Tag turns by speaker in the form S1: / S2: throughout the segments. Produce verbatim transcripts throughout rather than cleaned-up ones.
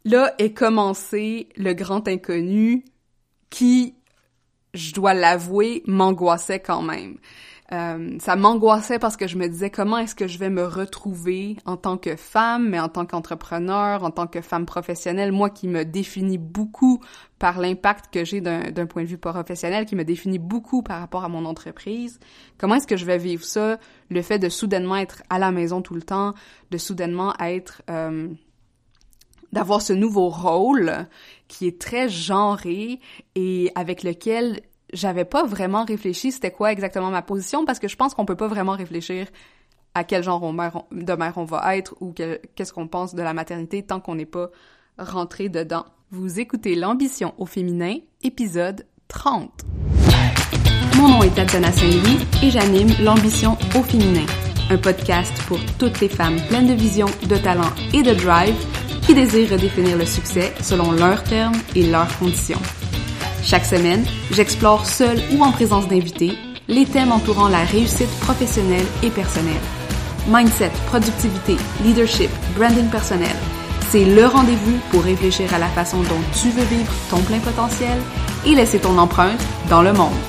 S1: là est commencé le grand inconnu qui, je dois l'avouer, m'angoissait quand même. Euh, ça m'angoissait parce que je me disais comment est-ce que je vais me retrouver en tant que femme, mais en tant qu'entrepreneur, en tant que femme professionnelle, moi qui me définis beaucoup par l'impact que j'ai d'un, d'un point de vue professionnel, qui me définit beaucoup par rapport à mon entreprise. Comment est-ce que je vais vivre ça, le fait de soudainement être à la maison tout le temps, de soudainement être... Euh, d'avoir ce nouveau rôle qui est très genré et avec lequel j'avais pas vraiment réfléchi c'était quoi exactement ma position, parce que je pense qu'on peut pas vraiment réfléchir à quel genre de mère on va être ou que, qu'est-ce qu'on pense de la maternité tant qu'on n'est pas rentré dedans. Vous écoutez L'ambition au féminin, épisode trente. Mon nom est Tatiana Saint-Louis et j'anime L'ambition au féminin, un podcast pour toutes les femmes pleines de vision, de talent et de drive qui désirent redéfinir le succès selon leurs termes et leurs conditions. Chaque semaine, j'explore seule ou en présence d'invités les thèmes entourant la réussite professionnelle et personnelle. Mindset, productivité, leadership, branding personnel, c'est le rendez-vous pour réfléchir à la façon dont tu veux vivre ton plein potentiel et laisser ton empreinte dans le monde.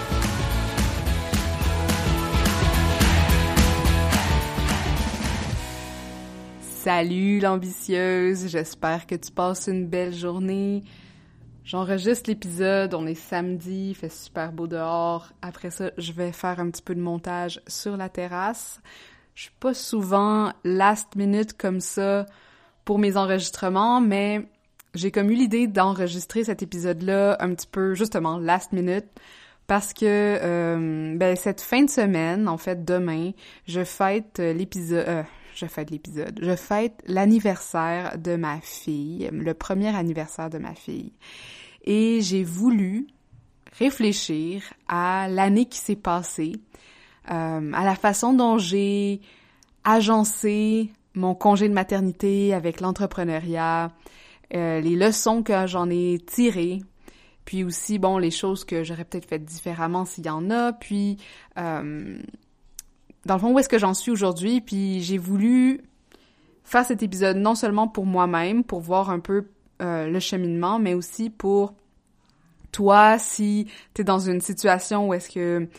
S1: Salut l'ambitieuse, j'espère que tu passes une belle journée. J'enregistre l'épisode, on est samedi, il fait super beau dehors. Après ça, je vais faire un petit peu de montage sur la terrasse. Je suis pas souvent last minute comme ça pour mes enregistrements, mais j'ai comme eu l'idée d'enregistrer cet épisode-là un petit peu, justement, last minute, parce que euh, ben cette fin de semaine, en fait demain, je fête l'épisode... Euh, je fête l'épisode. Je fête l'anniversaire de ma fille, le premier anniversaire de ma fille. Et j'ai voulu réfléchir à l'année qui s'est passée, euh, à la façon dont j'ai agencé mon congé de maternité avec l'entrepreneuriat, euh, les leçons que j'en ai tirées, puis aussi, bon, les choses que j'aurais peut-être faites différemment s'il y en a, puis... Euh, dans le fond, où est-ce que j'en suis aujourd'hui, puis j'ai voulu faire cet épisode non seulement pour moi-même, pour voir un peu euh, le cheminement, mais aussi pour toi, si t'es dans une situation où est-ce que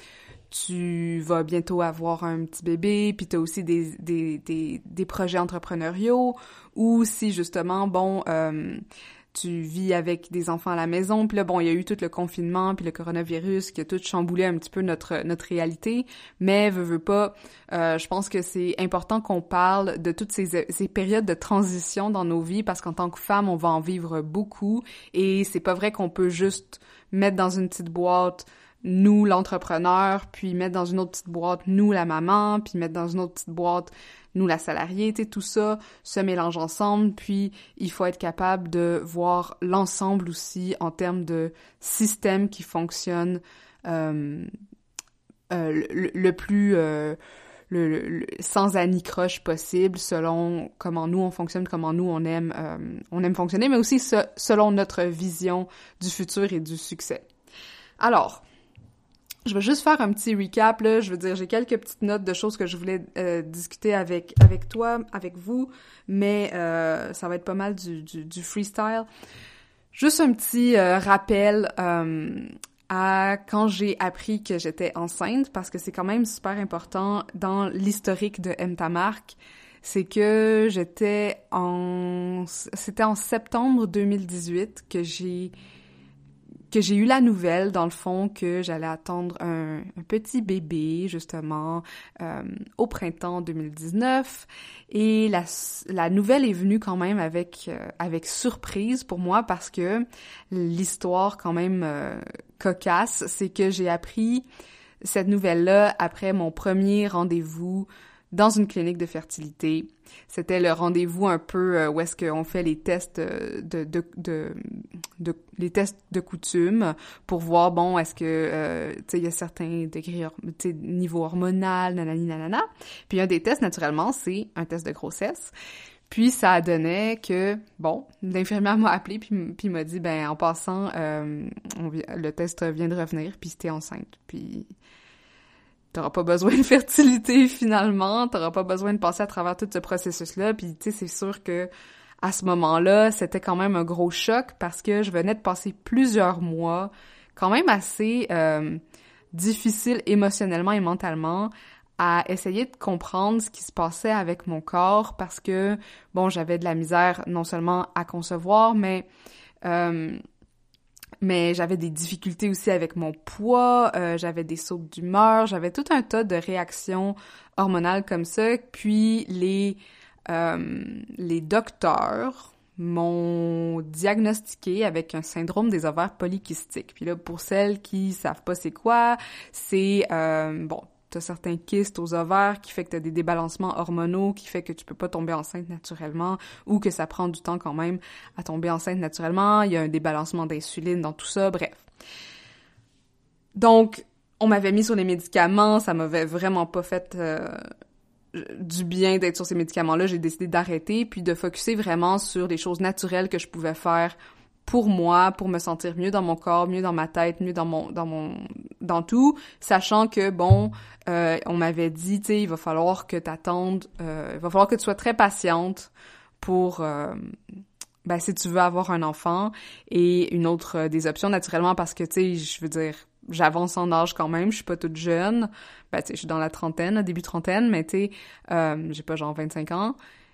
S1: tu vas bientôt avoir un petit bébé, puis t'as aussi des, des, des, des projets entrepreneuriaux, ou si justement, bon... Euh, tu vis avec des enfants à la maison, puis là, bon, il y a eu tout le confinement, puis le coronavirus qui a tout chamboulé un petit peu notre notre réalité, mais veux, veux pas, euh, je pense que c'est important qu'on parle de toutes ces, ces périodes de transition dans nos vies, parce qu'en tant que femme, on va en vivre beaucoup, et c'est pas vrai qu'on peut juste mettre dans une petite boîte nous, l'entrepreneur, puis mettre dans une autre petite boîte nous, la maman, puis mettre dans une autre petite boîte nous, la salariée, tu sais, tout ça se mélange ensemble, puis il faut être capable de voir l'ensemble aussi en termes de système qui fonctionne euh, euh, le, le plus... Euh, le, le, le, sans anicroche possible, selon comment nous on fonctionne, comment nous on aime, euh, on aime fonctionner, mais aussi ce, selon notre vision du futur et du succès. Alors... Je vais juste faire un petit recap, là. Je veux dire, j'ai quelques petites notes de choses que je voulais euh, discuter avec avec toi, avec vous, mais euh, ça va être pas mal du, du, du freestyle. Juste un petit euh, rappel euh, à quand j'ai appris que j'étais enceinte, parce que c'est quand même super important dans l'historique de Aime ta marque. C'est que j'étais en... C'était en septembre deux mille dix-huit que j'ai... que j'ai eu la nouvelle, dans le fond, que j'allais attendre un, un petit bébé, justement, euh, au printemps deux mille dix-neuf. Et la, la nouvelle est venue quand même avec euh, avec surprise pour moi, parce que l'histoire quand même euh, cocasse, c'est que j'ai appris cette nouvelle-là après mon premier rendez-vous dans une clinique de fertilité. C'était le rendez-vous un peu euh, où est-ce qu'on fait les tests de, de, de, de, de les tests de coutume pour voir, bon, est-ce que, euh, tu sais, il y a certains degrés, tu sais, niveau hormonal, nanani, nanana. Puis un des tests, naturellement, c'est un test de grossesse. Puis ça donnait que, bon, l'infirmière m'a appelé puis, puis m'a dit, ben en passant, euh, on, le test vient de revenir, puis t'es enceinte. Puis t'auras pas besoin de fertilité finalement, t'auras pas besoin de passer à travers tout ce processus-là. Puis tu sais, c'est sûr que à ce moment-là, c'était quand même un gros choc parce que je venais de passer plusieurs mois quand même assez euh, difficiles émotionnellement et mentalement à essayer de comprendre ce qui se passait avec mon corps parce que, bon, j'avais de la misère non seulement à concevoir, mais euh, mais j'avais des difficultés aussi avec mon poids, euh, j'avais des sauts d'humeur, j'avais tout un tas de réactions hormonales comme ça, puis les euh, les docteurs m'ont diagnostiqué avec un syndrome des ovaires polykystiques. Puis là, pour celles qui savent pas c'est quoi, c'est, euh, bon, t'as certains kystes aux ovaires qui fait que t'as des débalancements hormonaux, qui fait que tu peux pas tomber enceinte naturellement, ou que ça prend du temps quand même à tomber enceinte naturellement, il y a un débalancement d'insuline dans tout ça, bref. Donc, on m'avait mis sur les médicaments, ça m'avait vraiment pas fait euh, du bien d'être sur ces médicaments-là, j'ai décidé d'arrêter, puis de focusser vraiment sur les choses naturelles que je pouvais faire pour moi, pour me sentir mieux dans mon corps, mieux dans ma tête, mieux dans mon dans mon dans tout, sachant que bon, euh, on m'avait dit, tu sais, il va falloir que t'attendes, euh, il va falloir que tu sois très patiente pour euh, ben si tu veux avoir un enfant, et une autre euh, des options naturellement parce que tu sais, je veux dire, j'avance en âge quand même, je suis pas toute jeune, ben tu sais, je suis dans la trentaine, début trentaine, mais tu sais, euh, j'ai pas genre vingt-cinq ans.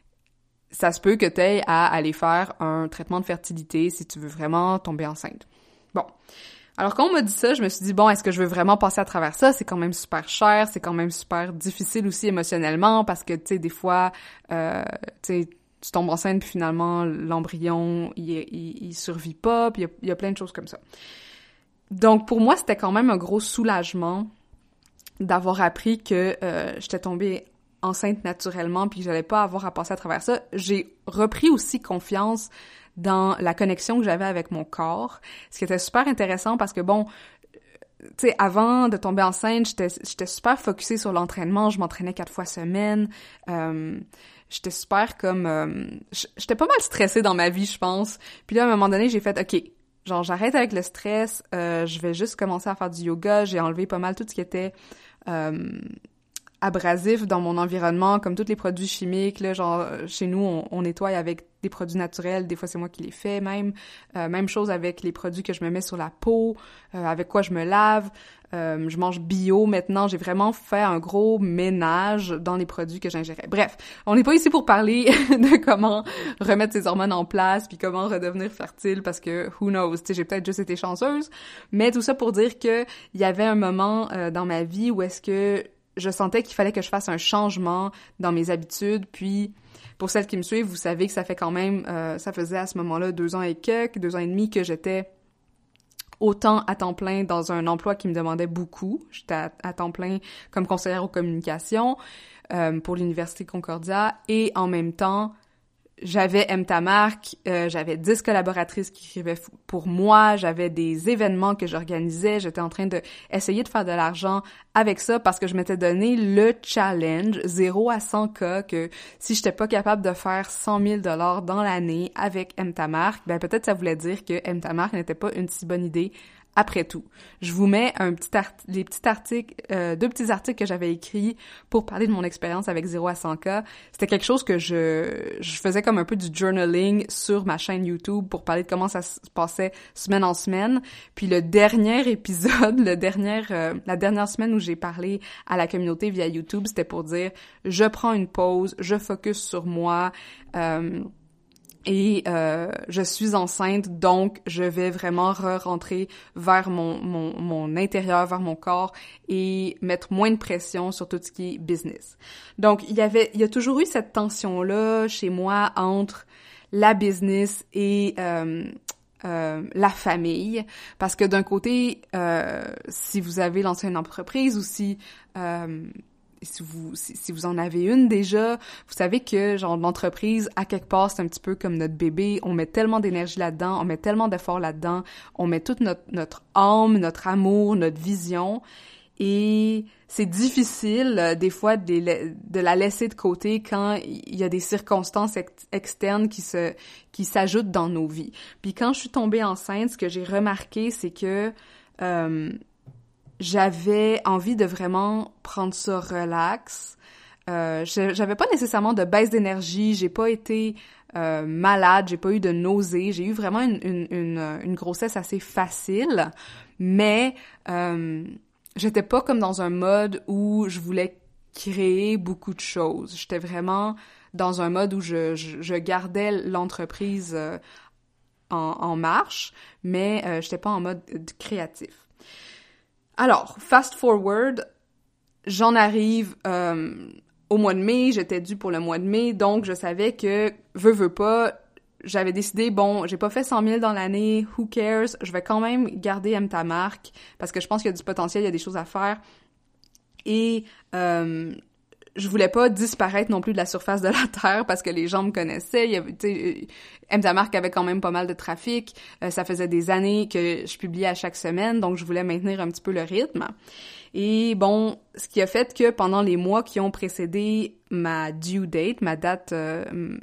S1: Ça se peut que tu aies à aller faire un traitement de fertilité si tu veux vraiment tomber enceinte. Bon. Alors, quand on m'a dit ça, je me suis dit, bon, est-ce que je veux vraiment passer à travers ça? C'est quand même super cher, c'est quand même super difficile aussi émotionnellement parce que, tu sais, des fois, euh, tu sais, tu tombes enceinte puis finalement, l'embryon, il, il, il survit pas, puis il y, a, il y a plein de choses comme ça. Donc, pour moi, c'était quand même un gros soulagement d'avoir appris que euh, j'étais tombée enceinte naturellement puis que j'allais pas avoir à passer à travers ça. J'ai repris aussi confiance dans la connexion que j'avais avec mon corps, ce qui était super intéressant parce que bon, tu sais, avant de tomber enceinte, j'étais j'étais super focusée sur l'entraînement, je m'entraînais quatre fois semaine, euh, j'étais super comme euh, j'étais pas mal stressée dans ma vie, je pense. Puis là, à un moment donné, j'ai fait OK, genre j'arrête avec le stress, euh, je vais juste commencer à faire du yoga, j'ai enlevé pas mal tout ce qui était euh, abrasif dans mon environnement, comme tous les produits chimiques, là, genre, chez nous, on, on nettoie avec des produits naturels, des fois c'est moi qui les fais même, euh, même chose avec les produits que je me mets sur la peau, euh, avec quoi je me lave, euh, je mange bio maintenant, j'ai vraiment fait un gros ménage dans les produits que j'ingérais. Bref, on n'est pas ici pour parler de comment remettre ses hormones en place, puis comment redevenir fertile, parce que, who knows, tu sais, j'ai peut-être juste été chanceuse, mais tout ça pour dire que il y avait un moment euh, dans ma vie où est-ce que je sentais qu'il fallait que je fasse un changement dans mes habitudes, puis pour celles qui me suivent, vous savez que ça fait quand même, euh, ça faisait à ce moment-là deux ans et quelques, deux ans et demi que j'étais autant à temps plein dans un emploi qui me demandait beaucoup. J'étais à, à temps plein comme conseillère aux communications euh, pour l'Université Concordia, et en même temps, j'avais M ta marque, euh, j'avais dix collaboratrices qui écrivaient pour moi, j'avais des événements que j'organisais, j'étais en train de essayer de faire de l'argent avec ça parce que je m'étais donné le challenge zéro à cent K que si j'étais pas capable de faire cent mille dollars dans l'année avec M ta marque, ben peut-être ça voulait dire que M ta marque n'était pas une si bonne idée. Après tout, je vous mets un petit art- les petits articles, euh, deux petits articles que j'avais écrits pour parler de mon expérience avec zéro à cent K. C'était quelque chose que je je faisais comme un peu du journaling sur ma chaîne YouTube pour parler de comment ça se passait semaine en semaine. Puis le dernier épisode, le dernier, euh, la dernière semaine où j'ai parlé à la communauté via YouTube, c'était pour dire je prends une pause, je focus sur moi. Euh, Et euh, je suis enceinte, donc je vais vraiment re-rentrer vers mon, mon, mon intérieur, vers mon corps et mettre moins de pression sur tout ce qui est business. Donc, il y avait, il y a toujours eu cette tension-là chez moi entre la business et euh, euh, la famille, parce que d'un côté, euh, si vous avez lancé une entreprise ou si... Euh, Si vous, si, si vous en avez une déjà, vous savez que, genre, l'entreprise, à quelque part, c'est un petit peu comme notre bébé. On met tellement d'énergie là-dedans, on met tellement d'efforts là-dedans, on met toute notre, notre âme, notre amour, notre vision. Et c'est difficile, euh, des fois, de, les, de la laisser de côté quand il y a des circonstances ex- externes qui se qui s'ajoutent dans nos vies. Puis quand je suis tombée enceinte, ce que j'ai remarqué, c'est que... Euh, j'avais envie de vraiment prendre ça relax. Euh, j'avais pas nécessairement de baisse d'énergie, j'ai pas été euh, malade, j'ai pas eu de nausées, j'ai eu vraiment une, une, une, une grossesse assez facile, mais euh, j'étais pas comme dans un mode où je voulais créer beaucoup de choses. J'étais vraiment dans un mode où je, je, je gardais l'entreprise euh, en, en marche, mais euh, j'étais pas en mode créatif. Alors, fast forward, j'en arrive euh, au mois de mai, j'étais due pour le mois de mai, donc je savais que, veux, veux pas, j'avais décidé, bon, j'ai pas fait cent mille dans l'année, who cares, je vais quand même garder Aime ta marque, parce que je pense qu'il y a du potentiel, il y a des choses à faire, et euh, je voulais pas disparaître non plus de la surface de la Terre, parce que les gens me connaissaient, il y avait, tu sais, Aime ta marque avait quand même pas mal de trafic, euh, ça faisait des années que je publiais à chaque semaine, donc je voulais maintenir un petit peu le rythme. Et bon, ce qui a fait que pendant les mois qui ont précédé ma due date, ma date, euh,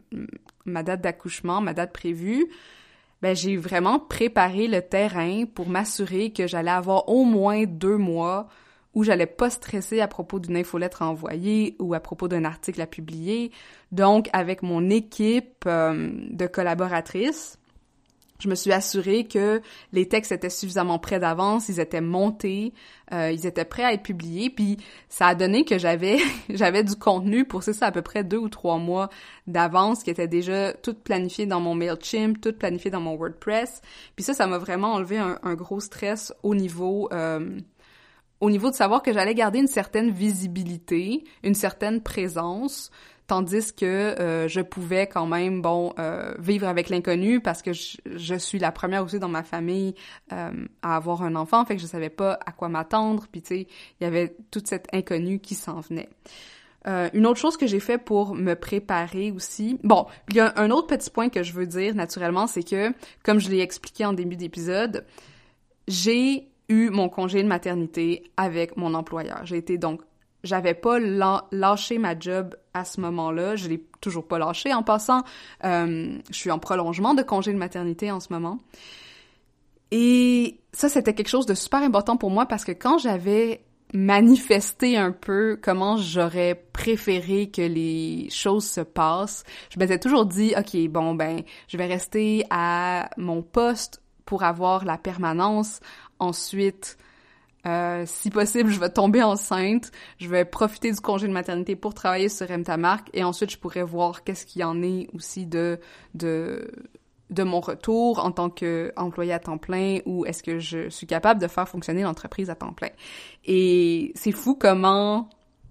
S1: ma date d'accouchement, ma date prévue, ben j'ai vraiment préparé le terrain pour m'assurer que j'allais avoir au moins deux mois où j'allais pas stresser à propos d'une infolettre à envoyer ou à propos d'un article à publier. Donc, avec mon équipe euh, de collaboratrices, je me suis assurée que les textes étaient suffisamment prêts d'avance, ils étaient montés, euh, ils étaient prêts à être publiés, puis ça a donné que j'avais j'avais du contenu pour, c'est ça, à peu près deux ou trois mois d'avance qui était déjà tout planifié dans mon MailChimp, tout planifié dans mon WordPress. Puis ça, ça m'a vraiment enlevé un, un gros stress au niveau... Euh, au niveau de savoir que j'allais garder une certaine visibilité, une certaine présence, tandis que euh, je pouvais quand même, bon, euh, vivre avec l'inconnu parce que je, je suis la première aussi dans ma famille euh, à avoir un enfant, fait que je savais pas à quoi m'attendre, puis tu sais, il y avait toute cette inconnue qui s'en venait. Euh, une autre chose que j'ai fait pour me préparer aussi... Bon, il y a un autre petit point que je veux dire, naturellement, c'est que, comme je l'ai expliqué en début d'épisode, j'ai eu mon congé de maternité avec mon employeur. J'ai été donc... J'avais pas la- lâché ma job à ce moment-là. Je l'ai toujours pas lâché. En passant, euh, je suis en prolongement de congé de maternité en ce moment. Et ça, c'était quelque chose de super important pour moi parce que quand j'avais manifesté un peu comment j'aurais préféré que les choses se passent, je m'étais toujours dit, OK, bon, ben, je vais rester à mon poste pour avoir la permanence. Ensuite, euh, si possible, je vais tomber enceinte. Je vais profiter du congé de maternité pour travailler sur Aime ta marque. Et ensuite, je pourrais voir qu'est-ce qu'il y en est aussi de de de mon retour en tant qu'employée à temps plein ou est-ce que je suis capable de faire fonctionner l'entreprise à temps plein. Et c'est fou comment,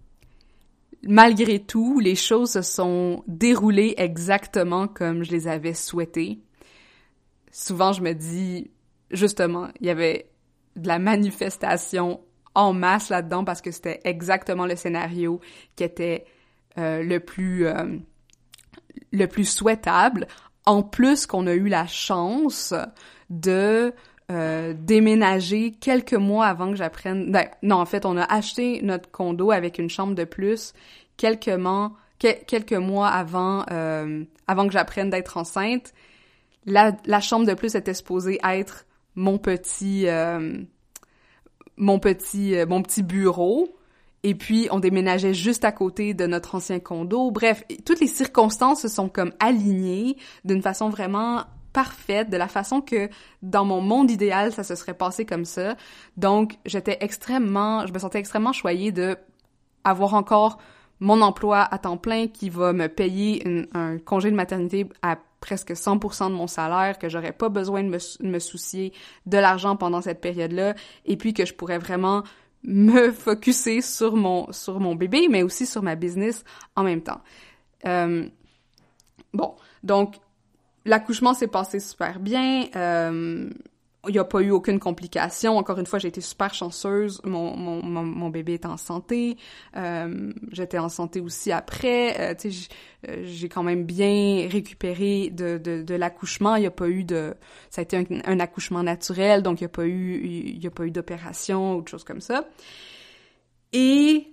S1: malgré tout, les choses se sont déroulées exactement comme je les avais souhaitées. Souvent, je me dis, justement, il y avait de la manifestation en masse là-dedans parce que c'était exactement le scénario qui était euh, le plus euh, le plus souhaitable. En plus qu'on a eu la chance de euh, déménager quelques mois avant que j'apprenne... Ben, non, en fait, on a acheté notre condo avec une chambre de plus quelques mois, que, quelques mois avant, euh, avant que j'apprenne d'être enceinte. La, la chambre de plus était supposée être mon petit... Euh, mon petit euh, mon petit bureau. Et puis, on déménageait juste à côté de notre ancien condo. Bref, toutes les circonstances se sont comme alignées d'une façon vraiment parfaite, de la façon que dans mon monde idéal, ça se serait passé comme ça. Donc, j'étais extrêmement, je me sentais extrêmement choyée de avoir encore mon emploi à temps plein qui va me payer une, un congé de maternité à presque cent pour cent de mon salaire, que j'aurais pas besoin de me, de me soucier de l'argent pendant cette période-là, et puis que je pourrais vraiment me focusser sur mon sur mon bébé, mais aussi sur ma business en même temps. Euh, bon, donc, l'accouchement s'est passé super bien. Euh, il n'y a pas eu aucune complication. Encore une fois, j'ai été super chanceuse. Mon, mon, mon, mon bébé est en santé. Euh, j'étais en santé aussi après. Euh, tu sais, j'ai quand même bien récupéré de, de, de l'accouchement. Il n'y a pas eu de... Ça a été un, un accouchement naturel, donc il n'y a pas eu, il y a pas eu d'opération ou de choses comme ça. Et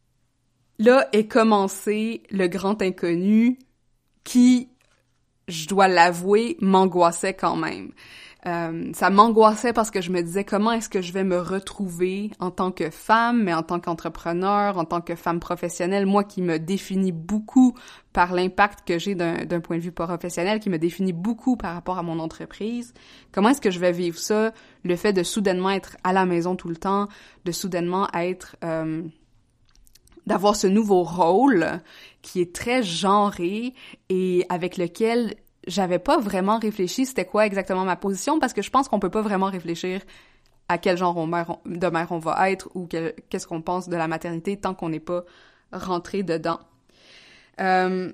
S1: là est commencé le grand inconnu qui, je dois l'avouer, m'angoissait quand même. Euh, ça m'angoissait parce que je me disais comment est-ce que je vais me retrouver en tant que femme, mais en tant qu'entrepreneur, en tant que femme professionnelle, moi qui me définis beaucoup par l'impact que j'ai d'un, d'un point de vue professionnel, qui me définit beaucoup par rapport à mon entreprise. Comment est-ce que je vais vivre ça, le fait de soudainement être à la maison tout le temps, de soudainement être... Euh, d'avoir ce nouveau rôle qui est très genré et avec lequel j'avais pas vraiment réfléchi c'était quoi exactement ma position, parce que je pense qu'on peut pas vraiment réfléchir à quel genre de mère on va être ou quel, qu'est-ce qu'on pense de la maternité tant qu'on n'est pas rentré dedans. Euh,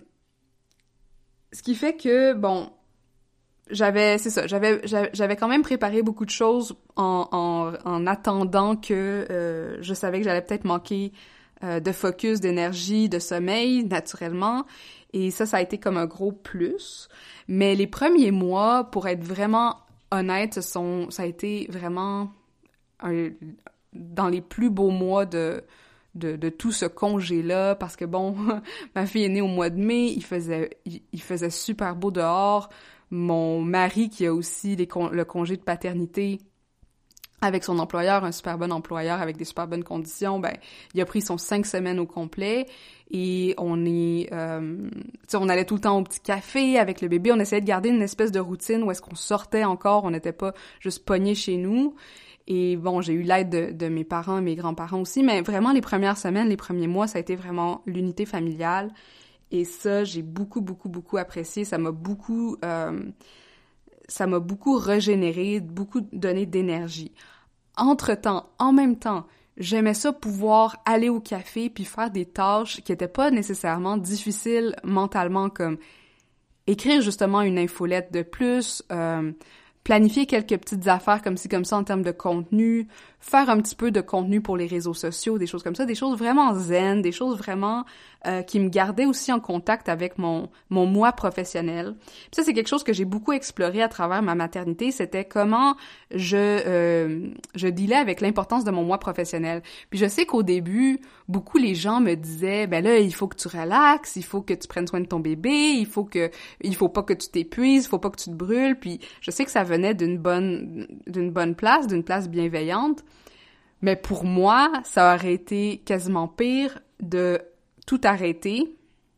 S1: ce qui fait que, bon, j'avais, c'est ça, j'avais, j'avais quand même préparé beaucoup de choses en, en, en attendant que euh, je savais que j'allais peut-être manquer euh, de focus, d'énergie, de sommeil, naturellement. Et ça, ça a été comme un gros plus. Mais les premiers mois, pour être vraiment honnête, ce sont, ça a été vraiment un, dans les plus beaux mois de, de, de tout ce congé-là. Parce que bon, ma fille est née au mois de mai, il faisait, il, il faisait super beau dehors. Mon mari, qui a aussi les con, le congé de paternité avec son employeur, un super bon employeur avec des super bonnes conditions, ben il a pris son cinq semaines au complet et on est, euh, tu sais, on allait tout le temps au petit café avec le bébé, on essayait de garder une espèce de routine où est-ce qu'on sortait encore, on n'était pas juste pognés chez nous. Et bon, j'ai eu l'aide de, de mes parents et mes grands-parents aussi, mais vraiment les premières semaines, les premiers mois, ça a été vraiment l'unité familiale. Et ça, j'ai beaucoup, beaucoup, beaucoup apprécié. Ça m'a beaucoup, euh, ça m'a beaucoup régénéré, beaucoup donné d'énergie. Entre-temps, en même temps, j'aimais ça pouvoir aller au café puis faire des tâches qui étaient pas nécessairement difficiles mentalement, comme écrire justement une infolette de plus, euh, planifier quelques petites affaires comme ci, comme ça en termes de contenu, faire un petit peu de contenu pour les réseaux sociaux, des choses comme ça, des choses vraiment zen, des choses vraiment euh, qui me gardaient aussi en contact avec mon mon moi professionnel. Puis ça, c'est quelque chose que j'ai beaucoup exploré à travers ma maternité, c'était comment je euh, je dealais avec l'importance de mon moi professionnel. Puis je sais qu'au début, beaucoup les gens me disaient, ben là, il faut que tu relaxes, il faut que tu prennes soin de ton bébé, il faut que il faut pas que tu t'épuises, il faut pas que tu te brûles. Puis je sais que ça venait d'une bonne d'une bonne place, d'une place bienveillante. Mais pour moi, ça aurait été quasiment pire de tout arrêter,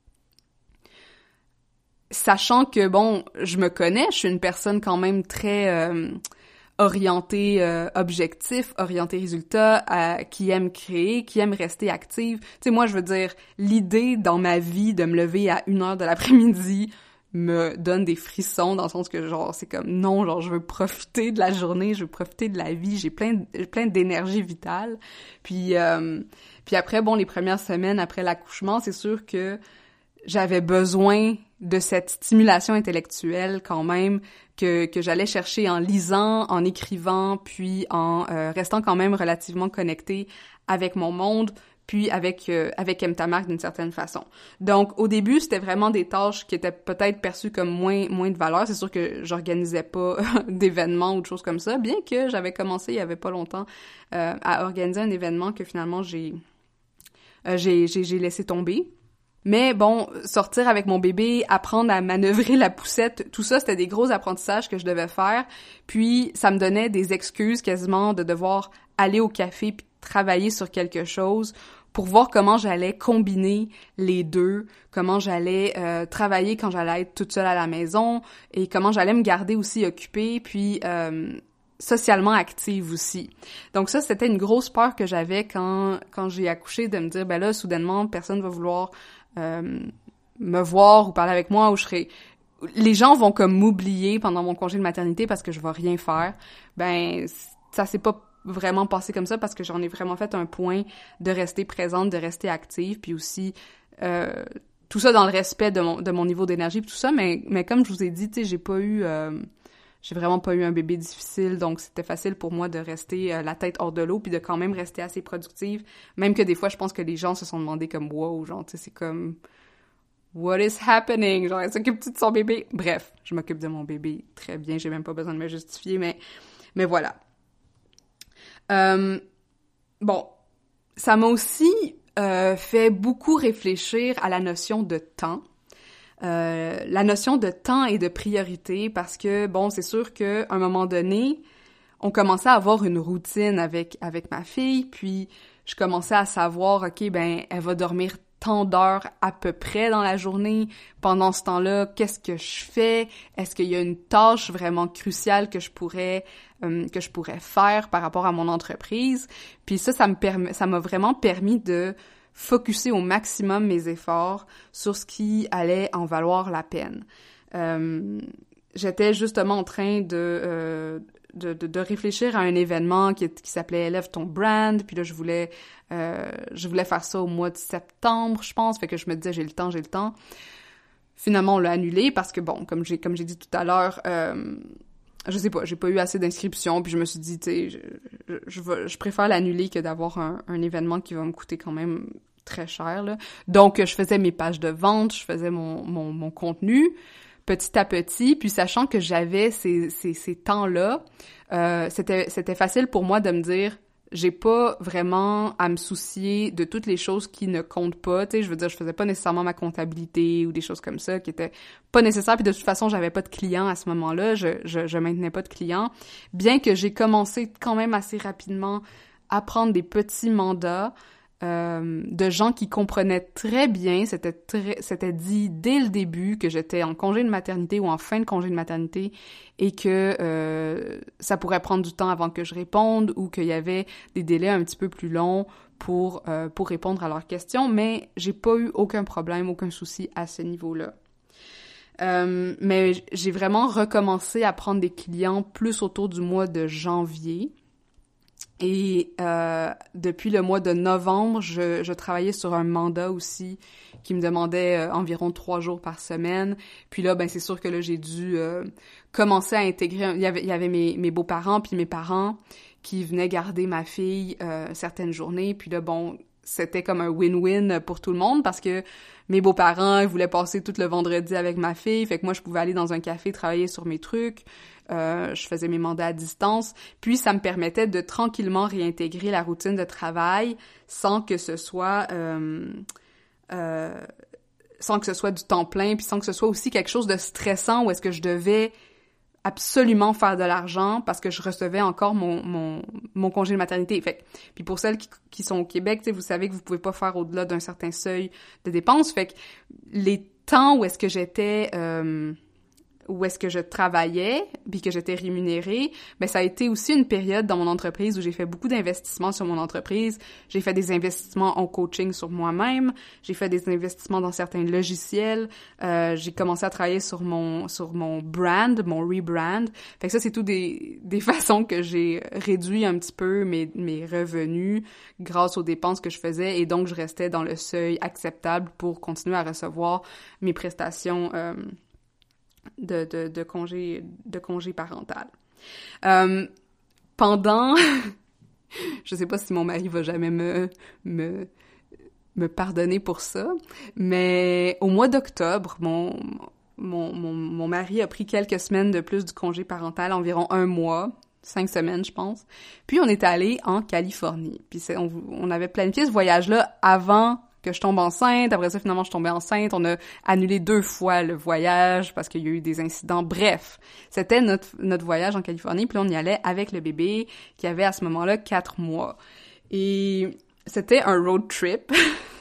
S1: sachant que, bon, je me connais, je suis une personne quand même très euh, orientée euh, objectif, orientée résultat, euh, qui aime créer, qui aime rester active. Tu sais, moi, je veux dire, l'idée dans ma vie de me lever à une heure de l'après-midi me donne des frissons, dans le sens que, genre, c'est comme, non, genre, je veux profiter de la journée, je veux profiter de la vie, j'ai plein, plein d'énergie vitale. Puis, euh, puis après, bon, les premières semaines après l'accouchement, c'est sûr que j'avais besoin de cette stimulation intellectuelle quand même que que j'allais chercher en lisant, en écrivant, puis en euh, restant quand même relativement connectée avec mon monde, puis avec euh, avec Mtamark d'une certaine façon. Donc au début, c'était vraiment des tâches qui étaient peut-être perçues comme moins moins de valeur. C'est sûr que j'organisais pas d'événements ou de choses comme ça, bien que j'avais commencé il y avait pas longtemps euh, à organiser un événement que finalement j'ai euh, j'ai j'ai j'ai laissé tomber. Mais bon, sortir avec mon bébé, apprendre à manœuvrer la poussette, tout ça, c'était des gros apprentissages que je devais faire. Puis, ça me donnait des excuses quasiment de devoir aller au café puis travailler sur quelque chose pour voir comment j'allais combiner les deux, comment j'allais euh, travailler quand j'allais être toute seule à la maison et comment j'allais me garder aussi occupée, puis euh, socialement active aussi. Donc ça, c'était une grosse peur que j'avais quand quand j'ai accouché, de me dire, ben là, soudainement, personne va vouloir Euh, me voir ou parler avec moi, ou je serais... Les gens vont comme m'oublier pendant mon congé de maternité parce que je vais rien faire. Ben, ça s'est pas vraiment passé comme ça parce que j'en ai vraiment fait un point de rester présente, de rester active, puis aussi euh, tout ça dans le respect de mon, de mon niveau d'énergie, puis tout ça, mais, mais comme je vous ai dit, tu sais, j'ai pas eu... Euh, j'ai vraiment pas eu un bébé difficile, donc c'était facile pour moi de rester euh, la tête hors de l'eau puis de quand même rester assez productive, même que des fois, je pense que les gens se sont demandé comme « wow », genre, tu sais, c'est comme « what is happening », genre, elle s'occupe-tu de son bébé? Bref, je m'occupe de mon bébé très bien, j'ai même pas besoin de me justifier, mais, mais voilà. Euh, bon, ça m'a aussi euh, fait beaucoup réfléchir à la notion de temps. euh, la notion de temps et de priorité, parce que, bon, c'est sûr qu'à un moment donné, on commençait à avoir une routine avec avec ma fille, puis je commençais à savoir, OK, ben, elle va dormir tant d'heures à peu près dans la journée. Pendant ce temps-là, qu'est-ce que je fais? Est-ce qu'il y a une tâche vraiment cruciale que je pourrais euh, que je pourrais faire par rapport à mon entreprise? Puis ça, ça me permet, ça m'a vraiment permis de focusser au maximum mes efforts sur ce qui allait en valoir la peine. Euh, j'étais justement en train de euh, De, de, de réfléchir à un événement qui, qui s'appelait Élève ton brand, puis là, je voulais euh, je voulais faire ça au mois de septembre, je pense, fait que je me disais, j'ai le temps, j'ai le temps. Finalement, on l'a annulé parce que, bon, comme j'ai comme j'ai dit tout à l'heure, euh, je sais pas, j'ai pas eu assez d'inscriptions, puis je me suis dit, tu sais, je, je, je, vais- je préfère l'annuler que d'avoir un, un événement qui va me coûter quand même très cher, là. Donc, je faisais mes pages de vente, je faisais mon, mon, mon contenu, petit à petit, puis sachant que j'avais ces, ces, ces temps-là, euh, c'était, c'était facile pour moi de me dire, j'ai pas vraiment à me soucier de toutes les choses qui ne comptent pas, tu sais, je veux dire, je faisais pas nécessairement ma comptabilité ou des choses comme ça qui étaient pas nécessaires, puis de toute façon, j'avais pas de clients à ce moment-là, je, je, je maintenais pas de clients, bien que j'ai commencé quand même assez rapidement à prendre des petits mandats, euh, de gens qui comprenaient très bien, c'était très, c'était dit dès le début que j'étais en congé de maternité ou en fin de congé de maternité et que euh, ça pourrait prendre du temps avant que je réponde ou qu'il y avait des délais un petit peu plus longs pour euh, pour répondre à leurs questions, mais j'ai pas eu aucun problème, aucun souci à ce niveau-là. Euh, mais j'ai vraiment recommencé à prendre des clients plus autour du mois de janvier. Et euh, depuis le mois de novembre, je, je travaillais sur un mandat aussi qui me demandait euh, environ trois jours par semaine. Puis là, ben c'est sûr que là, j'ai dû euh, commencer à intégrer... Il y avait, il y avait mes, mes beaux-parents puis mes parents qui venaient garder ma fille euh, certaines journées. Puis là, bon, c'était comme un win-win pour tout le monde parce que mes beaux-parents ils voulaient passer tout le vendredi avec ma fille. Fait que moi, je pouvais aller dans un café travailler sur mes trucs. Euh, je faisais mes mandats à distance, puis ça me permettait de tranquillement réintégrer la routine de travail sans que ce soit euh, euh, sans que ce soit du temps plein, puis sans que ce soit aussi quelque chose de stressant où est-ce que je devais absolument faire de l'argent parce que je recevais encore mon mon, mon congé de maternité. Fait que, puis pour celles qui, qui sont au Québec, tu sais, vous savez que vous pouvez pas faire au-delà d'un certain seuil de dépenses. Fait que les temps où est-ce que j'étais euh, où est-ce que je travaillais, puis que j'étais rémunérée, ben ça a été aussi une période dans mon entreprise où j'ai fait beaucoup d'investissements sur mon entreprise. J'ai fait des investissements en coaching sur moi-même, j'ai fait des investissements dans certains logiciels, euh, j'ai commencé à travailler sur mon sur mon brand, mon rebrand. Fait que ça, c'est tout des des façons que j'ai réduit un petit peu mes mes revenus grâce aux dépenses que je faisais, et donc je restais dans le seuil acceptable pour continuer à recevoir mes prestations euh, de, de, de congé, de congé parental. Euh, pendant, je sais pas si mon mari va jamais me, me, me pardonner pour ça, mais au mois d'octobre, mon, mon, mon, mon mari a pris quelques semaines de plus du congé parental, environ un mois, cinq semaines, je pense. Puis on est allé en Californie. Puis c'est, on, on avait planifié ce voyage-là avant que je tombe enceinte. Après ça, finalement, je tombais enceinte. On a annulé deux fois le voyage parce qu'il y a eu des incidents. Bref, c'était notre notre voyage en Californie. Puis là, on y allait avec le bébé qui avait à ce moment-là quatre mois. Et c'était un road trip.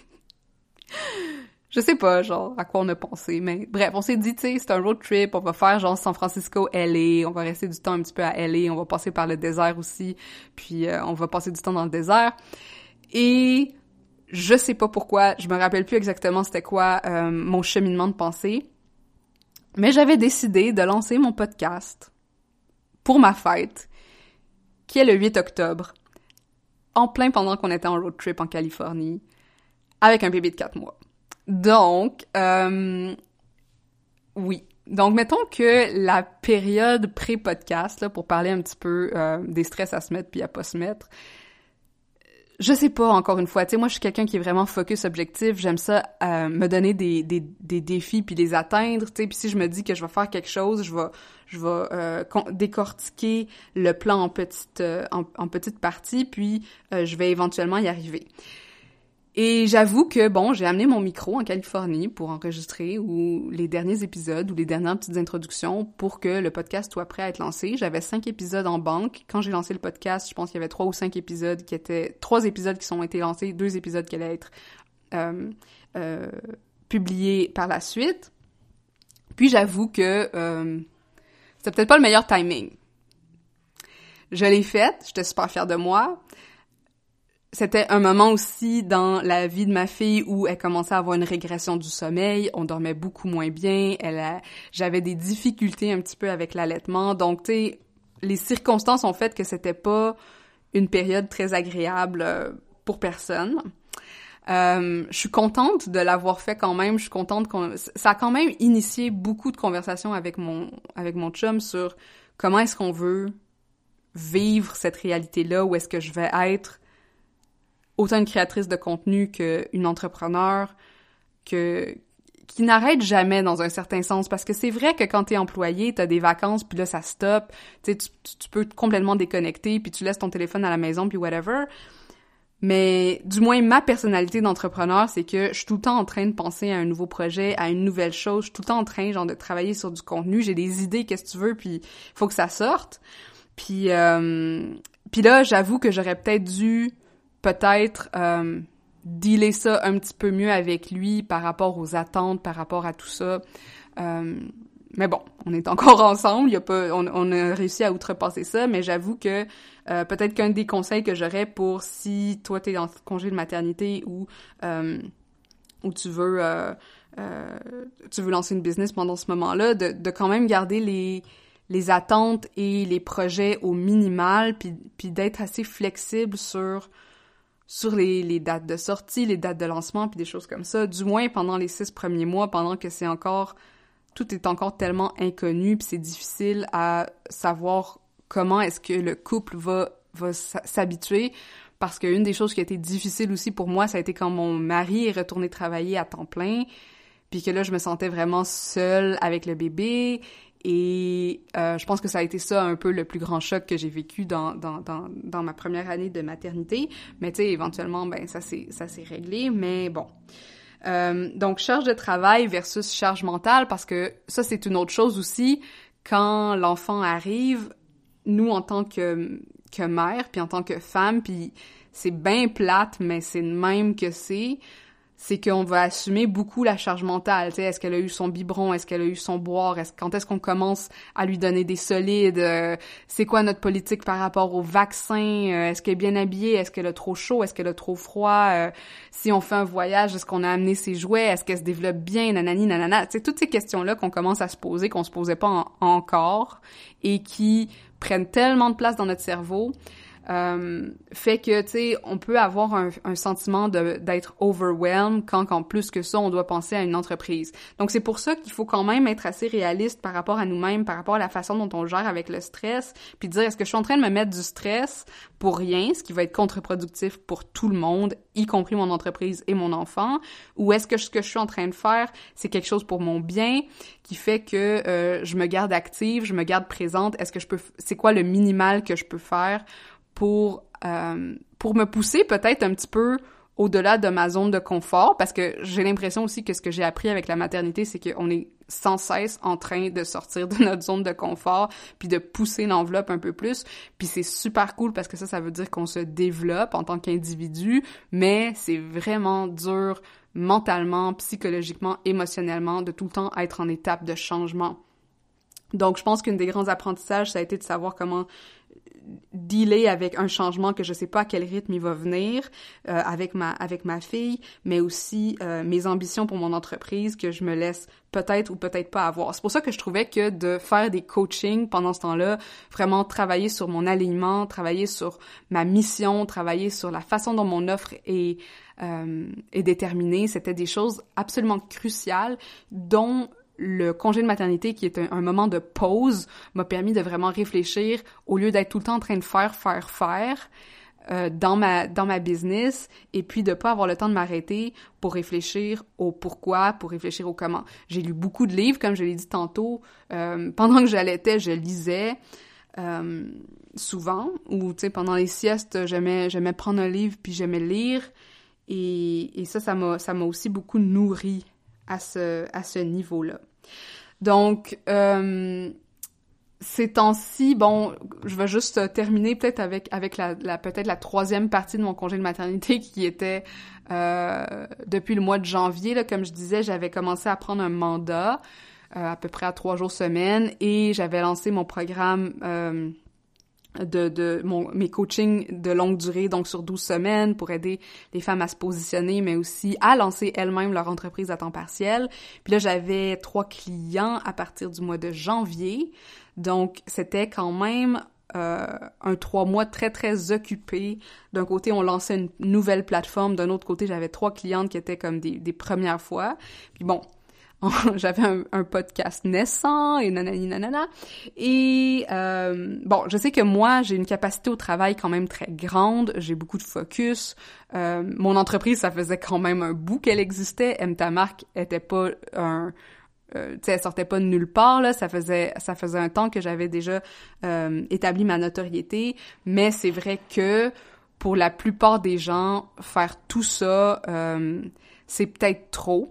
S1: Je sais pas, genre, à quoi on a pensé, mais bref, on s'est dit, tu sais, c'est un road trip, on va faire genre San Francisco, L A, on va rester du temps un petit peu à L A, on va passer par le désert aussi, puis euh, on va passer du temps dans le désert. Et je sais pas pourquoi, je me rappelle plus exactement c'était quoi euh, mon cheminement de pensée, mais j'avais décidé de lancer mon podcast pour ma fête, qui est le huit octobre, en plein pendant qu'on était en road trip en Californie, avec un bébé de quatre mois. Donc, euh, oui. Donc, mettons que la période pré-podcast, là, pour parler un petit peu euh, des stress à se mettre puis à pas se mettre, je sais pas, encore une fois, tu sais, moi, je suis quelqu'un qui est vraiment focus objectif, j'aime ça euh, me donner des, des, des défis puis les atteindre, tu sais, puis si je me dis que je vais faire quelque chose, je vais, je vais euh, décortiquer le plan en petites, euh, en, en petites parties, puis euh, je vais éventuellement y arriver. Et j'avoue que, bon, j'ai amené mon micro en Californie pour enregistrer ou les derniers épisodes ou les dernières petites introductions pour que le podcast soit prêt à être lancé. J'avais cinq épisodes en banque. Quand j'ai lancé le podcast, je pense qu'il y avait trois ou cinq épisodes qui étaient... Trois épisodes qui sont été lancés, deux épisodes qui allaient être euh, euh, publiés par la suite. Puis j'avoue que euh, c'était peut-être pas le meilleur timing. Je l'ai faite, j'étais super fière de moi. C'était un moment aussi dans la vie de ma fille où elle commençait à avoir une régression du sommeil, on dormait beaucoup moins bien, elle a, j'avais des difficultés un petit peu avec l'allaitement, donc tu sais, les circonstances ont fait que c'était pas une période très agréable euh, pour personne. Euh, je suis contente de l'avoir fait quand même, je suis contente qu'on... Ça a quand même initié beaucoup de conversations avec mon, avec mon chum sur comment est-ce qu'on veut vivre cette réalité-là, où est-ce que je vais être autant une créatrice de contenu qu'une entrepreneur, que qui n'arrête jamais dans un certain sens, parce que c'est vrai que quand t'es employé, t'as des vacances, puis là, ça stoppe, tu sais, tu, tu peux complètement déconnecter, puis tu laisses ton téléphone à la maison, puis whatever, mais du moins, ma personnalité d'entrepreneur, c'est que je suis tout le temps en train de penser à un nouveau projet, à une nouvelle chose, je suis tout le temps en train, genre, de travailler sur du contenu, j'ai des idées, qu'est-ce que tu veux, puis il faut que ça sorte, puis, euh, puis là, j'avoue que j'aurais peut-être dû peut-être euh, dealer ça un petit peu mieux avec lui par rapport aux attentes, par rapport à tout ça. Euh, mais bon, on est encore ensemble, il y a pas, on, on a réussi à outrepasser ça, mais j'avoue que euh, peut-être qu'un des conseils que j'aurais pour si toi t'es en congé de maternité ou euh, ou tu veux euh, euh, tu veux lancer une business pendant ce moment-là, de, de quand même garder les les attentes et les projets au minimal, puis puis d'être assez flexible sur sur les, les dates de sortie, les dates de lancement, puis des choses comme ça, du moins pendant les six premiers mois, pendant que c'est encore, tout est encore tellement inconnu, puis c'est difficile à savoir comment est-ce que le couple va, va s'habituer, parce qu'une des choses qui a été difficile aussi pour moi, ça a été quand mon mari est retourné travailler à temps plein, puis que là, je me sentais vraiment seule avec le bébé, et euh, je pense que ça a été ça un peu le plus grand choc que j'ai vécu dans dans dans dans ma première année de maternité. Mais tu sais, éventuellement, ben ça s'est ça s'est réglé. Mais bon, euh, donc charge de travail versus charge mentale, parce que ça c'est une autre chose aussi. Quand l'enfant arrive, nous en tant que que mère, puis en tant que femme, puis c'est bien plate, mais c'est de même que c'est. C'est qu'on va assumer beaucoup la charge mentale, tu sais, est-ce qu'elle a eu son biberon, est-ce qu'elle a eu son boire, est-ce, quand est-ce qu'on commence à lui donner des solides, euh, c'est quoi notre politique par rapport au vaccin, euh, est-ce qu'elle est bien habillée, est-ce qu'elle a trop chaud, est-ce qu'elle a trop froid, euh, si on fait un voyage, est-ce qu'on a amené ses jouets, est-ce qu'elle se développe bien, nanani, nanana, tu sais, toutes ces questions-là qu'on commence à se poser, qu'on se posait pas en, encore, et qui prennent tellement de place dans notre cerveau, Euh, fait que, tu sais, on peut avoir un, un sentiment de, d'être overwhelmed quand, en plus que ça, on doit penser à une entreprise. Donc, c'est pour ça qu'il faut quand même être assez réaliste par rapport à nous-mêmes, par rapport à la façon dont on gère avec le stress, puis dire, est-ce que je suis en train de me mettre du stress pour rien, ce qui va être contre-productif pour tout le monde, y compris mon entreprise et mon enfant, ou est-ce que ce que je suis en train de faire, c'est quelque chose pour mon bien, qui fait que euh, je me garde active, je me garde présente, est-ce que je peux, c'est quoi le minimal que je peux faire pour euh, pour me pousser peut-être un petit peu au-delà de ma zone de confort, parce que j'ai l'impression aussi que ce que j'ai appris avec la maternité, c'est qu'on est sans cesse en train de sortir de notre zone de confort, puis de pousser l'enveloppe un peu plus, puis c'est super cool parce que ça, ça veut dire qu'on se développe en tant qu'individu, mais c'est vraiment dur mentalement, psychologiquement, émotionnellement, de tout le temps être en étape de changement. Donc, je pense qu'une des grands apprentissages, ça a été de savoir comment dealer avec un changement que je sais pas à quel rythme il va venir euh, avec ma avec ma fille, mais aussi euh, mes ambitions pour mon entreprise que je me laisse peut-être ou peut-être pas avoir. C'est pour ça que je trouvais que de faire des coachings pendant ce temps-là, vraiment travailler sur mon alignement, travailler sur ma mission, travailler sur la façon dont mon offre est euh, est déterminée, c'était des choses absolument cruciales dont le congé de maternité, qui est un, un moment de pause, m'a permis de vraiment réfléchir au lieu d'être tout le temps en train de faire, faire, faire euh, dans ma dans ma business, et puis de pas avoir le temps de m'arrêter pour réfléchir au pourquoi, pour réfléchir au comment. J'ai lu beaucoup de livres, comme je l'ai dit tantôt. Euh, pendant que j'allaitais, je lisais euh, souvent, ou tu sais, pendant les siestes, j'aimais j'aimais prendre un livre puis j'aimais lire. Et, et ça, ça m'a, ça m'a aussi beaucoup nourri à ce, à ce niveau-là. Donc, euh, ces temps-ci, bon, je vais juste terminer peut-être avec avec la, la peut-être la troisième partie de mon congé de maternité qui était euh, depuis le mois de janvier, là, comme je disais, j'avais commencé à prendre un mandat euh, à peu près à trois jours semaine et j'avais lancé mon programme euh, de, de mon, mes coachings de longue durée, donc sur douze semaines, pour aider les femmes à se positionner, mais aussi à lancer elles-mêmes leur entreprise à temps partiel. Puis là, j'avais trois clients à partir du mois de janvier, donc c'était quand même euh, un trois mois très, très occupé. D'un côté, on lançait une nouvelle plateforme, d'un autre côté, j'avais trois clientes qui étaient comme des, des premières fois. Puis bon, j'avais un, un podcast naissant et nanani nanana. Et euh, bon, je sais que moi, j'ai une capacité au travail quand même très grande. J'ai beaucoup de focus. Euh, mon entreprise, ça faisait quand même un bout qu'elle existait. Aime ta marque était pas un... Euh, tu sais, elle sortait pas de nulle part, là. Ça faisait, ça faisait un temps que j'avais déjà euh, établi ma notoriété. Mais c'est vrai que pour la plupart des gens, faire tout ça, euh, c'est peut-être trop.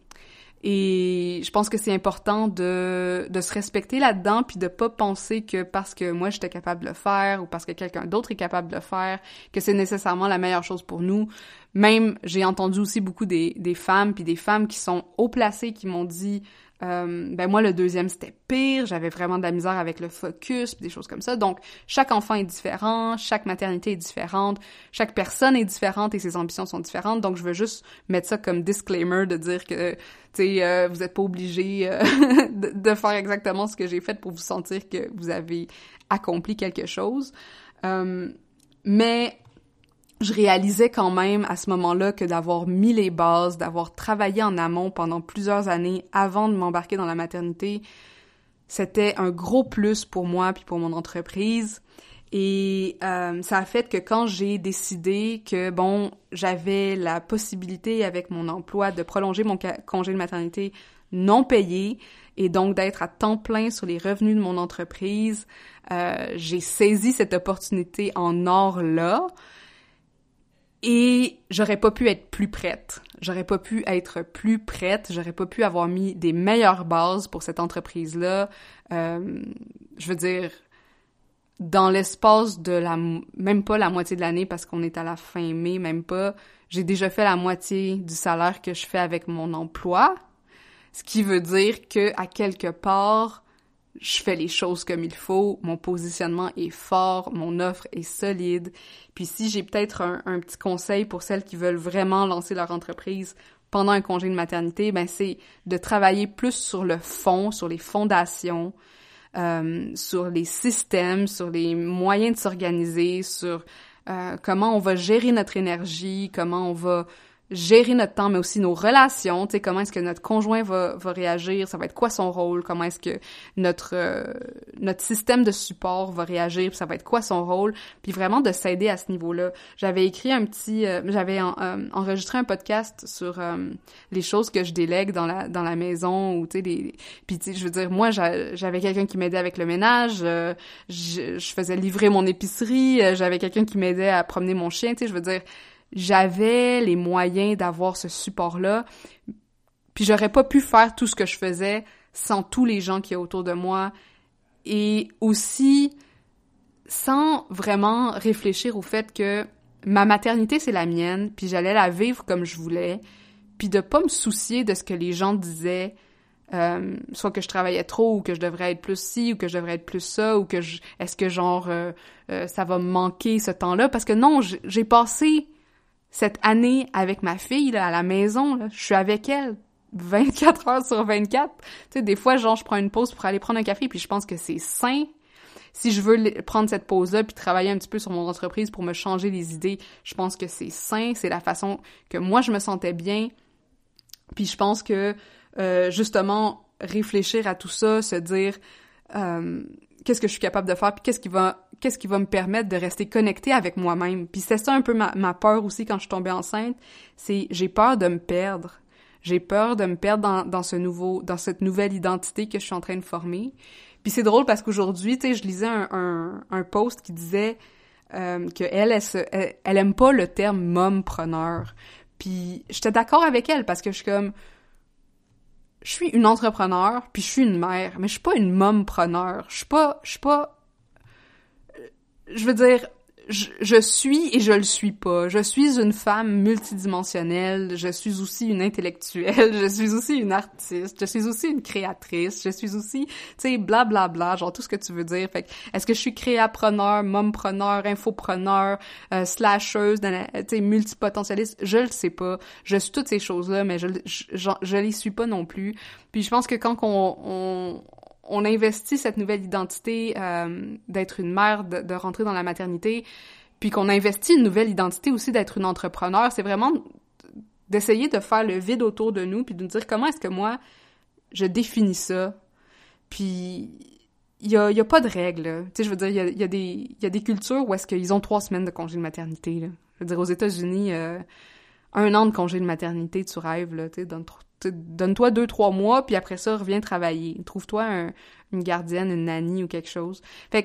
S1: Et je pense que c'est important de de se respecter là-dedans puis de pas penser que parce que moi j'étais capable de le faire ou parce que quelqu'un d'autre est capable de le faire que c'est nécessairement la meilleure chose pour nous. Même j'ai entendu aussi beaucoup des des femmes puis des femmes qui sont haut placées qui m'ont dit Euh, ben moi le deuxième c'était pire, j'avais vraiment de la misère avec le focus pis des choses comme ça. Donc chaque enfant est différent, chaque maternité est différente, chaque personne est différente et ses ambitions sont différentes. Donc je veux juste mettre ça comme disclaimer de dire que tu sais euh, vous êtes pas obligé euh, de, de faire exactement ce que j'ai fait pour vous sentir que vous avez accompli quelque chose. Euh, mais je réalisais quand même à ce moment-là que d'avoir mis les bases, d'avoir travaillé en amont pendant plusieurs années avant de m'embarquer dans la maternité, c'était un gros plus pour moi puis pour mon entreprise. Et euh, ça a fait que quand j'ai décidé que, bon, j'avais la possibilité avec mon emploi de prolonger mon ca- congé de maternité non payé et donc d'être à temps plein sur les revenus de mon entreprise, euh, j'ai saisi cette opportunité en or-là. Et j'aurais pas pu être plus prête. J'aurais pas pu être plus prête. J'aurais pas pu avoir mis des meilleures bases pour cette entreprise-là. Euh, je veux dire, dans l'espace de la... même pas la moitié de l'année parce qu'on est à la fin mai, même pas. J'ai déjà fait la moitié du salaire que je fais avec mon emploi. Ce qui veut dire que, à quelque part, je fais les choses comme il faut, mon positionnement est fort, mon offre est solide. Puis si j'ai peut-être un, un petit conseil pour celles qui veulent vraiment lancer leur entreprise pendant un congé de maternité, ben c'est de travailler plus sur le fond, sur les fondations, euh, sur les systèmes, sur les moyens de s'organiser, sur euh, comment on va gérer notre énergie, comment on va gérer notre temps, mais aussi nos relations, tu sais, comment est-ce que notre conjoint va, va réagir, ça va être quoi son rôle, comment est-ce que notre euh, notre système de support va réagir, puis ça va être quoi son rôle, puis vraiment de s'aider à ce niveau-là. J'avais écrit un petit, euh, j'avais en, euh, enregistré un podcast sur euh, les choses que je délègue dans la dans la maison, ou tu sais, les, puis tu sais, je veux dire, moi, j'a, j'avais quelqu'un qui m'aidait avec le ménage, euh, je, je faisais livrer mon épicerie, euh, j'avais quelqu'un qui m'aidait à promener mon chien, tu sais, je veux dire, j'avais les moyens d'avoir ce support-là, puis j'aurais pas pu faire tout ce que je faisais sans tous les gens qui est autour de moi, et aussi sans vraiment réfléchir au fait que ma maternité, c'est la mienne, puis j'allais la vivre comme je voulais, puis de pas me soucier de ce que les gens disaient, euh, soit que je travaillais trop, ou que je devrais être plus ci, ou que je devrais être plus ça, ou que je, est-ce que genre euh, euh, ça va me manquer ce temps-là, parce que non, j'ai passé cette année avec ma fille, là, à la maison, là, je suis avec elle vingt-quatre heures sur vingt-quatre. Tu sais, des fois, genre, je prends une pause pour aller prendre un café, puis je pense que c'est sain. Si je veux prendre cette pause-là, puis travailler un petit peu sur mon entreprise pour me changer les idées, je pense que c'est sain, c'est la façon que moi, je me sentais bien. Puis je pense que, euh, justement, réfléchir à tout ça, se dire... Euh, qu'est-ce que je suis capable de faire, puis qu'est-ce qui va qu'est-ce qui va me permettre de rester connectée avec moi-même. Puis c'est ça un peu ma, ma peur aussi quand je suis tombée enceinte, c'est j'ai peur de me perdre. J'ai peur de me perdre dans, dans ce nouveau dans cette nouvelle identité que je suis en train de former. Puis c'est drôle parce qu'aujourd'hui, tu sais, je lisais un, un, un post qui disait euh, que elle, elle, se, elle, elle aime pas le terme mompreneur. Puis j'étais d'accord avec elle parce que je suis comme... Je suis une entrepreneur, puis je suis une mère, mais je suis pas une mompreneur. Je suis pas... Je suis pas... Je veux dire... Je, je suis et je le suis pas. Je suis une femme multidimensionnelle, je suis aussi une intellectuelle, je suis aussi une artiste, je suis aussi une créatrice, je suis aussi, tu sais, blablabla, genre tout ce que tu veux dire. Fait que, est-ce que je suis créapreneur, mompreneur, infopreneur, euh, slasheuse, tu sais, multipotentialiste? Je le sais pas. Je suis toutes ces choses-là, mais je, je, je, je les suis pas non plus. Puis je pense que quand on... on on investit cette nouvelle identité euh, d'être une mère, de, de rentrer dans la maternité, puis qu'on investit une nouvelle identité aussi d'être une entrepreneur, c'est vraiment d'essayer de faire le vide autour de nous, puis de nous dire comment est-ce que moi, je définis ça. Puis, il y a, y a pas de règles. Tu sais, je veux dire, il y a, y, a des, y a des cultures où est-ce qu'ils ont trois semaines de congé de maternité. Là. Je veux dire, aux États-Unis, euh, un an de congé de maternité, tu rêves, là, tu sais, dans donne-toi deux, trois mois, puis après ça, reviens travailler. Trouve-toi un, une gardienne, une nanny ou quelque chose. Fait que,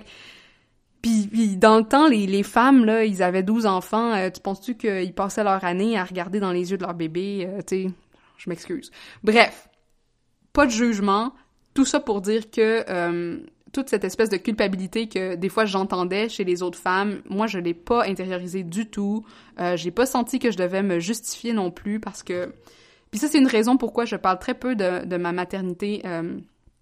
S1: puis, puis dans le temps, les, les femmes, là, ils avaient douze enfants. Euh, tu penses-tu qu'ils passaient leur année à regarder dans les yeux de leur bébé? Euh, tu sais, je m'excuse. Bref, pas de jugement. Tout ça pour dire que euh, toute cette espèce de culpabilité que des fois j'entendais chez les autres femmes, moi, je l'ai pas intériorisée du tout. Euh, j'ai pas senti que je devais me justifier non plus parce que... Puis ça, c'est une raison pourquoi je parle très peu de, de ma maternité euh,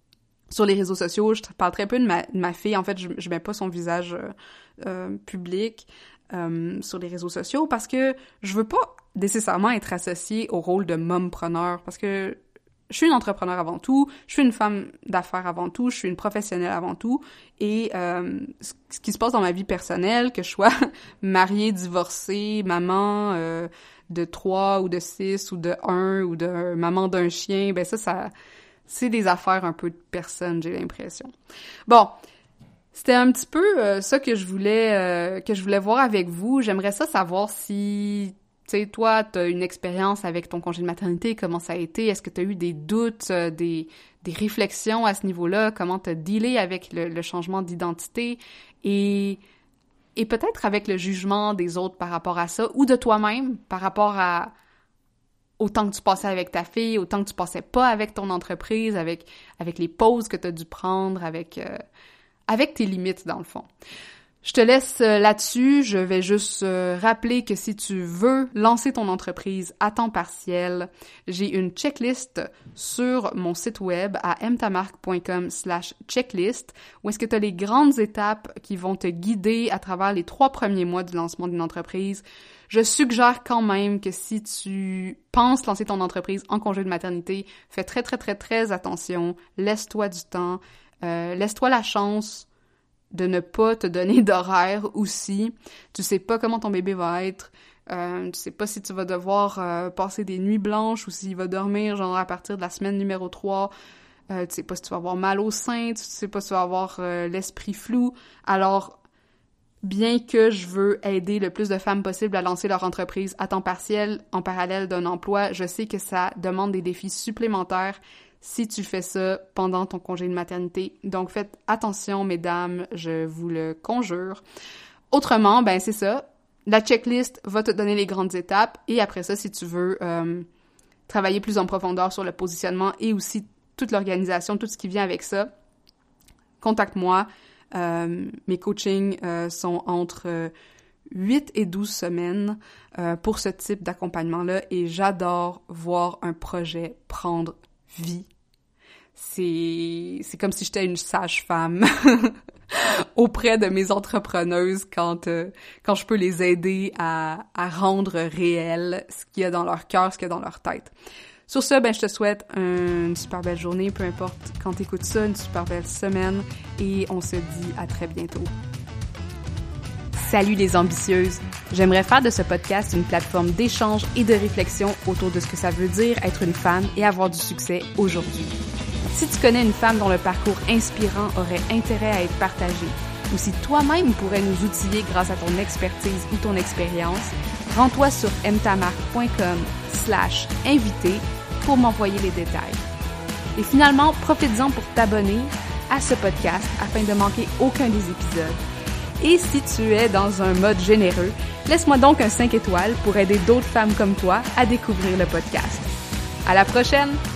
S1: sur les réseaux sociaux. Je parle très peu de ma, de ma fille. En fait, je, je mets pas son visage euh, euh, public euh, sur les réseaux sociaux parce que je veux pas nécessairement être associée au rôle de mompreneur parce que je suis une entrepreneur avant tout, je suis une femme d'affaires avant tout, je suis une professionnelle avant tout, et euh, ce qui se passe dans ma vie personnelle, que je sois mariée, divorcée, maman... Euh, de trois ou de six ou de un ou de maman d'un chien, ben ça, ça c'est des affaires un peu de personne, j'ai l'impression. Bon, c'était un petit peu euh, ça que je voulais euh, que je voulais voir avec vous. J'aimerais ça savoir si, tu sais, toi, t'as une expérience avec ton congé de maternité, comment ça a été? Est-ce que t'as eu des doutes, euh, des, des réflexions à ce niveau-là? Comment t'as dealé avec le, le changement d'identité? Et... Et peut-être avec le jugement des autres par rapport à ça, ou de toi-même par rapport à au temps que tu passais avec ta fille, au temps que tu passais pas avec ton entreprise, avec, avec les pauses que tu as dû prendre, avec, euh, avec tes limites dans le fond. Je te laisse euh, là-dessus. Je vais juste euh, rappeler que si tu veux lancer ton entreprise à temps partiel, j'ai une checklist sur mon site web à mtamarque point com slash checklist où est-ce que tu as les grandes étapes qui vont te guider à travers les trois premiers mois du lancement d'une entreprise. Je suggère quand même que si tu penses lancer ton entreprise en congé de maternité, fais très, très, très, très attention. Laisse-toi du temps. Euh, laisse-toi la chance de ne pas te donner d'horaire aussi. Tu sais pas comment ton bébé va être. Euh, tu sais pas si tu vas devoir euh, passer des nuits blanches ou s'il va dormir genre à partir de la semaine numéro trois. Euh, tu sais pas si tu vas avoir mal au sein. Tu sais pas si tu vas avoir euh, l'esprit flou. Alors, bien que je veux aider le plus de femmes possible à lancer leur entreprise à temps partiel en parallèle d'un emploi, je sais que ça demande des défis supplémentaires si tu fais ça pendant ton congé de maternité. Donc, faites attention, mesdames, je vous le conjure. Autrement, ben c'est ça. La checklist va te donner les grandes étapes et après ça, si tu veux euh, travailler plus en profondeur sur le positionnement et aussi toute l'organisation, tout ce qui vient avec ça, contacte-moi. Euh, mes coachings euh, sont entre euh, huit et douze semaines euh, pour ce type d'accompagnement-là et j'adore voir un projet prendre vie. C'est, c'est comme si j'étais une sage-femme auprès de mes entrepreneuses quand, euh, quand je peux les aider à, à rendre réel ce qu'il y a dans leur cœur, ce qu'il y a dans leur tête. Sur ce, ben, je te souhaite une super belle journée, peu importe quand tu écoutes ça, une super belle semaine et on se dit à très bientôt. Salut les ambitieuses! J'aimerais faire de ce podcast une plateforme d'échange et de réflexion autour de ce que ça veut dire être une femme et avoir du succès aujourd'hui. Si tu connais une femme dont le parcours inspirant aurait intérêt à être partagé, ou si toi-même pourrais nous outiller grâce à ton expertise ou ton expérience, rends-toi sur mtamarque point com slash invité pour m'envoyer les détails. Et finalement, profite-en pour t'abonner à ce podcast afin de manquer aucun des épisodes. Et si tu es dans un mode généreux, laisse-moi donc un cinq étoiles pour aider d'autres femmes comme toi à découvrir le podcast. À la prochaine!